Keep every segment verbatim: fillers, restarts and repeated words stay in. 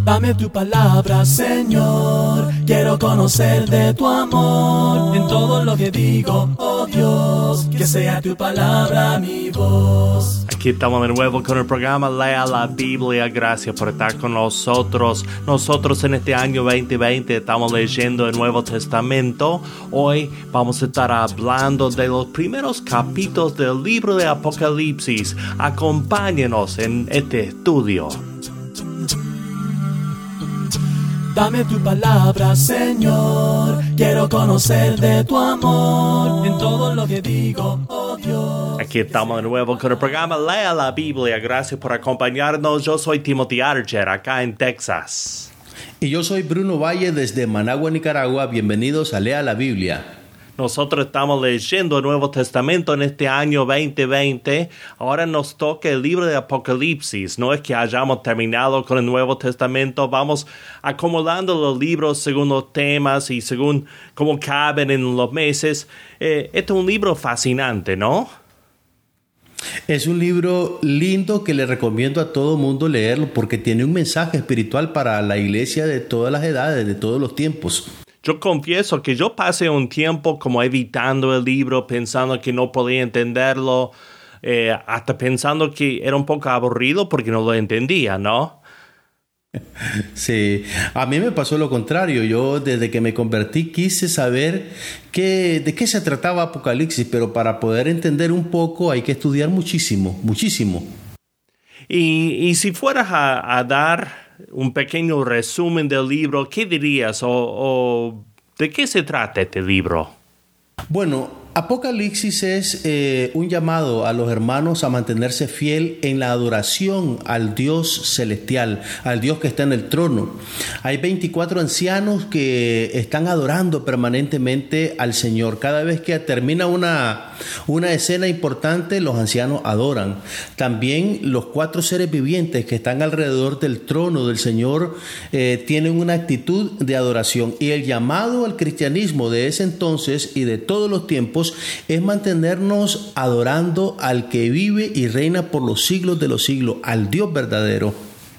Dame tu palabra, Señor, quiero conocer de tu amor. En todo lo que digo, oh Dios, que sea tu palabra mi voz. Aquí estamos de nuevo con el programa Lea la Biblia. Gracias por estar con nosotros. Nosotros en este año veinte veinte estamos leyendo el Nuevo Testamento. Hoy vamos a estar hablando de los primeros capítulos del libro de Apocalipsis. Acompáñenos en este estudio. Dame tu palabra, Señor, quiero conocer de tu amor. En todo lo que digo, oh Dios. Aquí estamos de nuevo con el programa Lea la Biblia. Gracias por acompañarnos. Yo soy Timothy Archer, acá en Texas. Y yo soy Bruno Valle desde Managua, Nicaragua. Bienvenidos a Lea la Biblia. Nosotros estamos leyendo el Nuevo Testamento en este año veinte veinte. Ahora nos toca el libro de Apocalipsis. No es que hayamos terminado con el Nuevo Testamento. Vamos acomodando los libros según los temas y según cómo caben en los meses. Eh, este es un libro fascinante, ¿no? Es un libro lindo que le recomiendo a todo mundo leerlo porque tiene un mensaje espiritual para la iglesia de todas las edades, de todos los tiempos. Yo confieso que yo pasé un tiempo como evitando el libro, pensando que no podía entenderlo, eh, hasta pensando que era un poco aburrido porque no lo entendía, ¿no? Sí, a mí me pasó lo contrario. Yo desde que me convertí quise saber qué, de qué se trataba Apocalipsis, pero para poder entender un poco hay que estudiar muchísimo, muchísimo. Y, y si fueras a, a dar un pequeño resumen del libro, ¿qué dirías o, o de qué se trata este libro? Bueno, Apocalipsis es eh, un llamado a los hermanos a mantenerse fiel en la adoración al Dios celestial, al Dios que está en el trono. Hay veinticuatro ancianos que están adorando permanentemente al Señor. Cada vez que termina una, una escena importante, los ancianos adoran. También los cuatro seres vivientes que están alrededor del trono del Señor eh, tienen una actitud de adoración. Y el llamado al cristianismo de ese entonces y de todos los tiempos es mantenernos adorando al que vive y reina por los siglos de los siglos, al Dios verdadero.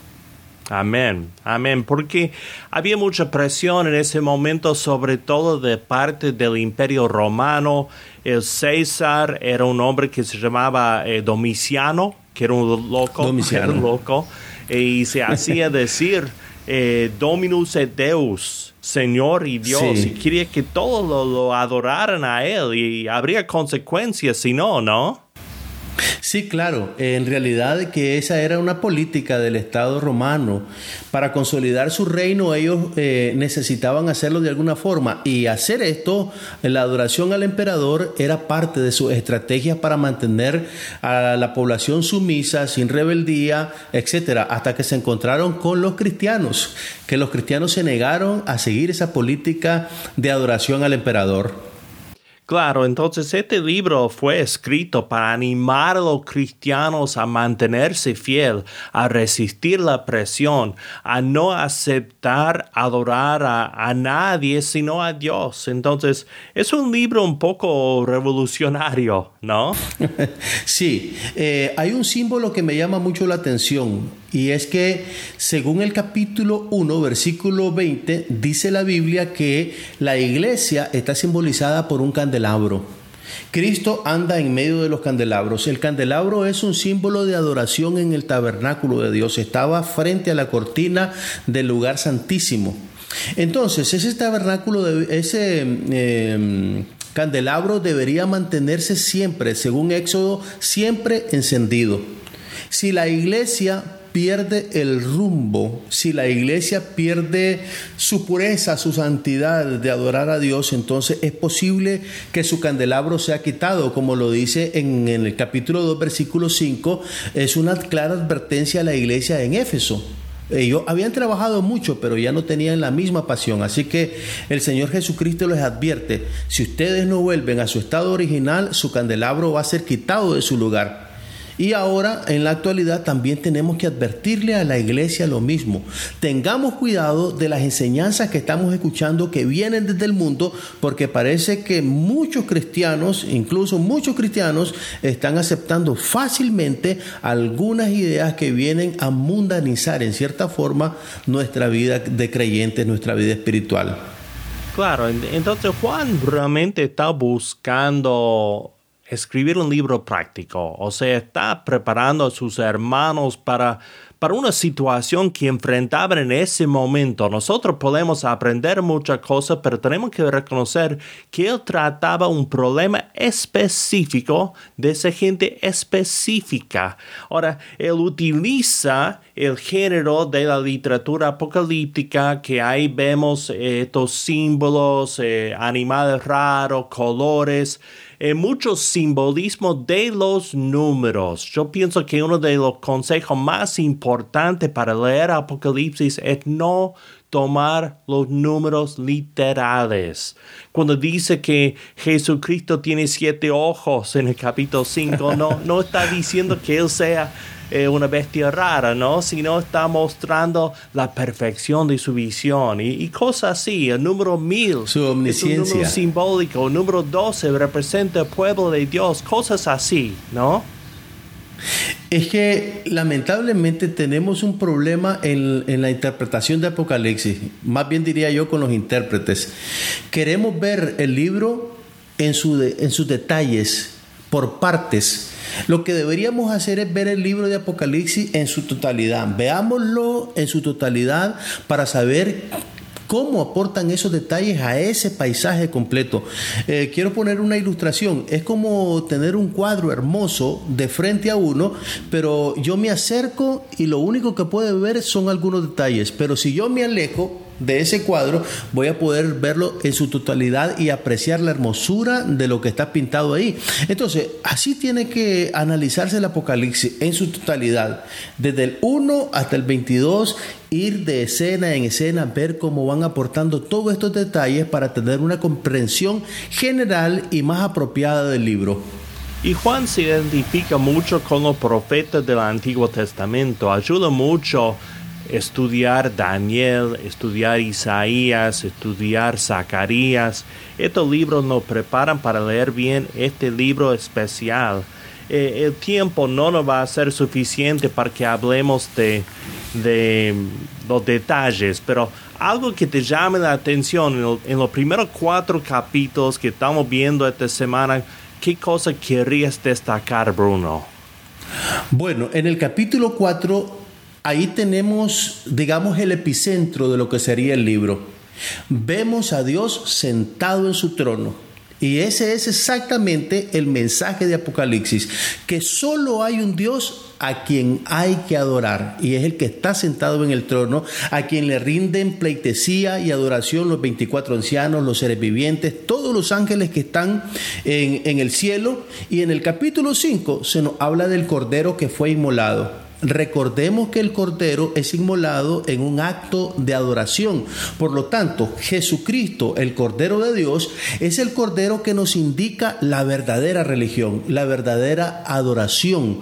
Amén, amén, porque había mucha presión en ese momento, sobre todo de parte del Imperio Romano. El César era un hombre que se llamaba eh, Domiciano, que era un loco, Domiciano. Era un loco, y se hacía decir eh, Dominus et Deus, Señor y Dios, sí. Y quería que todos lo, lo adoraran a Él, y habría consecuencias si no, ¿no? Sí, claro. En realidad que esa era una política del Estado romano. Para consolidar su reino ellos eh, necesitaban hacerlo de alguna forma, y hacer esto, la adoración al emperador, era parte de sus estrategias para mantener a la población sumisa, sin rebeldía, etcétera, hasta que se encontraron con los cristianos, que los cristianos se negaron a seguir esa política de adoración al emperador. Claro, entonces este libro fue escrito para animar a los cristianos a mantenerse fiel, a resistir la presión, a no aceptar adorar a, a nadie sino a Dios. Entonces es un libro un poco revolucionario, ¿no? Sí, eh, hay un símbolo que me llama mucho la atención. Y es que según el capítulo uno, versículo veinte, dice la Biblia que la iglesia está simbolizada por un candelabro. Cristo anda en medio de los candelabros. El candelabro es un símbolo de adoración en el tabernáculo de Dios. Estaba frente a la cortina del lugar santísimo. Entonces, ese tabernáculo, de, ese eh, candelabro debería mantenerse siempre, según Éxodo, siempre encendido. Si la iglesia pierde el rumbo, si la iglesia pierde su pureza, su santidad de adorar a Dios, entonces es posible que su candelabro sea quitado, como lo dice en, en el capítulo dos, versículo cinco, es una clara advertencia a la iglesia en Éfeso. Ellos habían trabajado mucho, pero ya no tenían la misma pasión. Así que el Señor Jesucristo les advierte: si ustedes no vuelven a su estado original, su candelabro va a ser quitado de su lugar. Y ahora, en la actualidad, también tenemos que advertirle a la iglesia lo mismo. Tengamos cuidado de las enseñanzas que estamos escuchando que vienen desde el mundo, porque parece que muchos cristianos, incluso muchos cristianos, están aceptando fácilmente algunas ideas que vienen a mundanizar en cierta forma nuestra vida de creyentes, nuestra vida espiritual. Claro, entonces Juan realmente está buscando escribir un libro práctico, o sea, está preparando a sus hermanos para, para una situación que enfrentaban en ese momento. Nosotros podemos aprender muchas cosas, pero tenemos que reconocer que él trataba un problema específico de esa gente específica. Ahora, él utiliza el género de la literatura apocalíptica, que ahí vemos eh, estos símbolos, eh, animales raros, colores, Eh, mucho simbolismo de los números. Yo pienso que uno de los consejos más importantes para leer Apocalipsis es no tomar los números literales. Cuando dice que Jesucristo tiene siete ojos en el capítulo cinco, no, no está diciendo que él sea eh, una bestia rara, ¿no? Sino está mostrando la perfección de su visión y, y cosas así. El número mil su omnisciencia, es un número simbólico. El número doce representa el pueblo de Dios. Cosas así, ¿no? Es que lamentablemente tenemos un problema en, en la interpretación de Apocalipsis, más bien diría yo con los intérpretes. Queremos ver el libro en, su de, en sus detalles, por partes. Lo que deberíamos hacer es ver el libro de Apocalipsis en su totalidad. Veámoslo en su totalidad para saber cómo aportan esos detalles a ese paisaje completo. Eh, quiero poner una ilustración. Es como tener un cuadro hermoso de frente a uno, pero yo me acerco y lo único que puedo ver son algunos detalles. Pero si yo me alejo de ese cuadro, voy a poder verlo en su totalidad y apreciar la hermosura de lo que está pintado ahí. Entonces, así tiene que analizarse el Apocalipsis en su totalidad, desde el uno hasta el veintidós, ir de escena en escena, ver cómo van aportando todos estos detalles para tener una comprensión general y más apropiada del libro. Y Juan se identifica mucho con los profetas del Antiguo Testamento, ayuda mucho estudiar Daniel, estudiar Isaías, estudiar Zacarías. Estos libros nos preparan para leer bien este libro especial. Eh, el tiempo no nos va a ser suficiente para que hablemos de, de los detalles, pero algo que te llame la atención en, el, en los primeros cuatro capítulos que estamos viendo esta semana, ¿qué cosa querrías destacar, Bruno? Bueno, en el capítulo cuatro, ahí tenemos, digamos, el epicentro de lo que sería el libro. Vemos a Dios sentado en su trono. Y ese es exactamente el mensaje de Apocalipsis, que solo hay un Dios a quien hay que adorar, y es el que está sentado en el trono, a quien le rinden pleitesía y adoración los veinticuatro ancianos, los seres vivientes, todos los ángeles que están en, en el cielo. Y en el capítulo cinco se nos habla del Cordero que fue inmolado. Recordemos que el Cordero es inmolado en un acto de adoración. Por lo tanto, Jesucristo, el Cordero de Dios, es el Cordero que nos indica la verdadera religión, la verdadera adoración.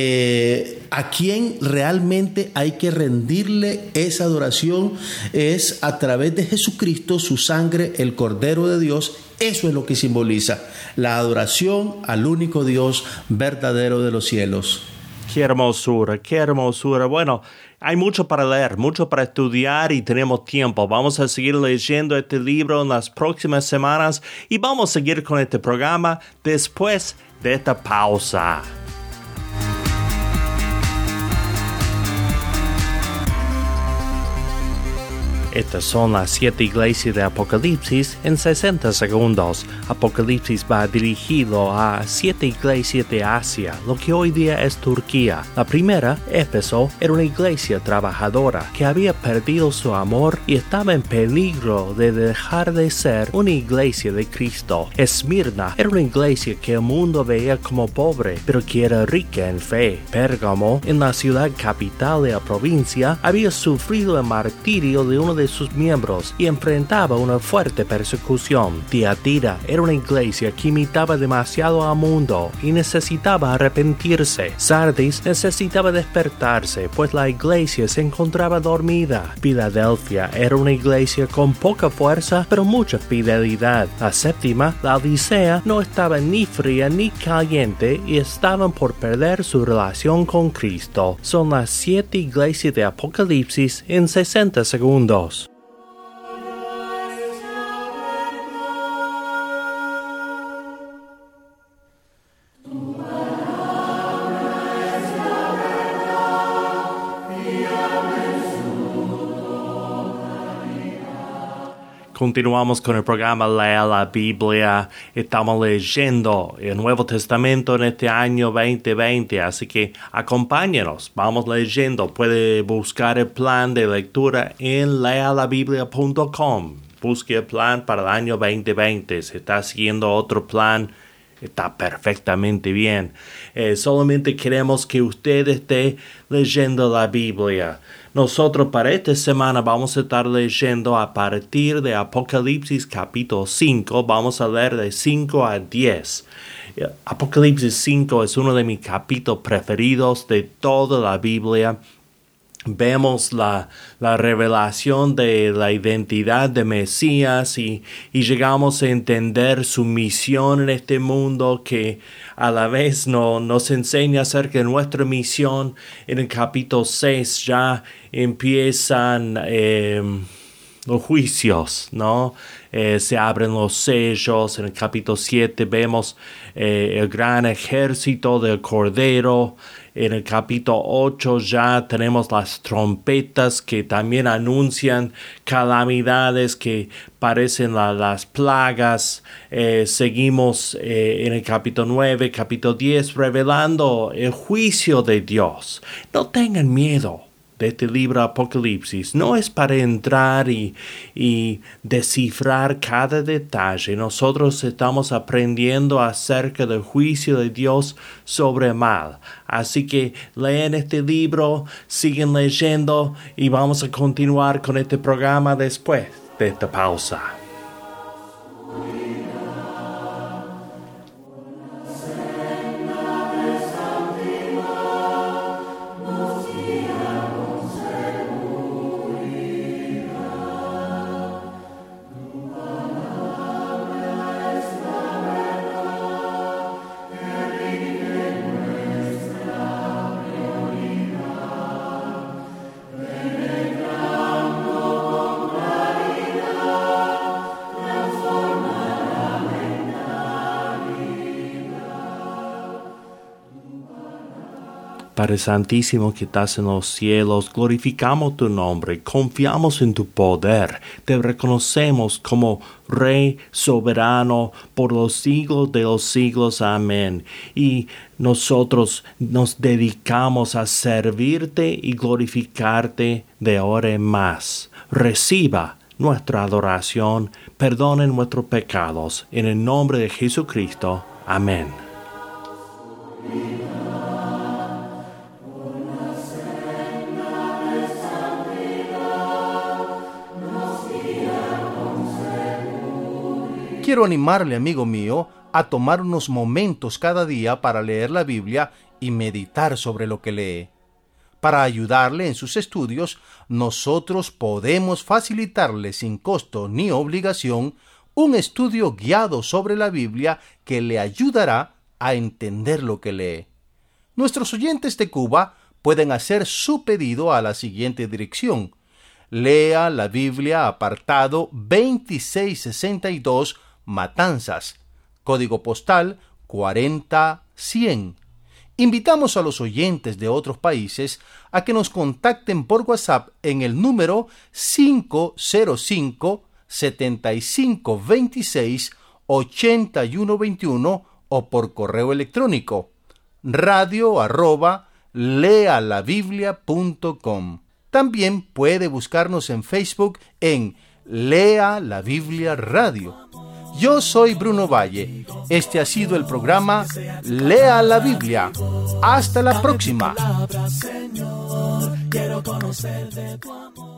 Eh, a quien realmente hay que rendirle esa adoración es a través de Jesucristo, su sangre, el Cordero de Dios. Eso es lo que simboliza la adoración al único Dios verdadero de los cielos. Qué hermosura, qué hermosura. Bueno, hay mucho para leer, mucho para estudiar y tenemos tiempo. Vamos a seguir leyendo este libro en las próximas semanas y vamos a seguir con este programa después de esta pausa. Estas son las siete iglesias de Apocalipsis en sesenta segundos. Apocalipsis va dirigido a siete iglesias de Asia, lo que hoy día es Turquía. La primera, Éfeso, era una iglesia trabajadora que había perdido su amor y estaba en peligro de dejar de ser una iglesia de Cristo. Esmirna era una iglesia que el mundo veía como pobre, pero que era rica en fe. Pérgamo, en la ciudad capital de la provincia, había sufrido el martirio de uno de de sus miembros y enfrentaba una fuerte persecución. Tiatira era una iglesia que imitaba demasiado al mundo y necesitaba arrepentirse. Sardis necesitaba despertarse, pues la iglesia se encontraba dormida. Filadelfia era una iglesia con poca fuerza, pero mucha fidelidad. La séptima, la Odisea, no estaba ni fría ni caliente y estaban por perder su relación con Cristo. Son las siete iglesias de Apocalipsis en sesenta segundos. Continuamos con el programa Lea la Biblia. Estamos leyendo el Nuevo Testamento en este año veinte veinte, así que acompáñenos. Vamos leyendo. Puede buscar el plan de lectura en lea la biblia punto com. Busque el plan para el año veinte veinte. Si está siguiendo otro plan, está perfectamente bien. Eh, solamente queremos que usted esté leyendo la Biblia. Nosotros para esta semana vamos a estar leyendo a partir de Apocalipsis capítulo cinco. Vamos a leer de cinco a diez. Apocalipsis cinco es uno de mis capítulos preferidos de toda la Biblia. Vemos la, la revelación de la identidad de Mesías y, y llegamos a entender su misión en este mundo, que a la vez no, nos enseña acerca de nuestra misión. En el capítulo seis ya empiezan eh, los juicios, ¿no? Eh, se abren los sellos. En el capítulo siete vemos eh, el gran ejército del Cordero. En el capítulo ocho ya tenemos las trompetas que también anuncian calamidades que parecen la, las plagas. Eh, seguimos eh, en el capítulo nueve, capítulo diez, revelando el juicio de Dios. No tengan miedo de este libro Apocalipsis. No es para entrar y, y descifrar cada detalle. Nosotros estamos aprendiendo acerca del juicio de Dios sobre el mal. Así que leen este libro, siguen leyendo y vamos a continuar con este programa después de esta pausa. Padre Santísimo que estás en los cielos, glorificamos tu nombre, confiamos en tu poder, te reconocemos como Rey soberano por los siglos de los siglos. Amén. Y nosotros nos dedicamos a servirte y glorificarte de ahora en más. Reciba nuestra adoración, perdone nuestros pecados, en el nombre de Jesucristo. Amén. Quiero animarle, amigo mío, a tomar unos momentos cada día para leer la Biblia y meditar sobre lo que lee. Para ayudarle en sus estudios, nosotros podemos facilitarle sin costo ni obligación un estudio guiado sobre la Biblia que le ayudará a entender lo que lee. Nuestros oyentes de Cuba pueden hacer su pedido a la siguiente dirección: Lea la Biblia, apartado veintiséis sesenta y dos, Matanzas, código postal cuarenta cien. Invitamos a los oyentes de otros países a que nos contacten por WhatsApp en el número cinco cero cinco, setenta y cinco veintiséis, ochenta y uno veintiuno o por correo electrónico radio arroba lealabiblia punto com. También puede buscarnos en Facebook en Lea la Biblia Radio. Yo soy Bruno Valle. Este ha sido el programa Lea la Biblia. Hasta la próxima. Quiero conocer de tu amor.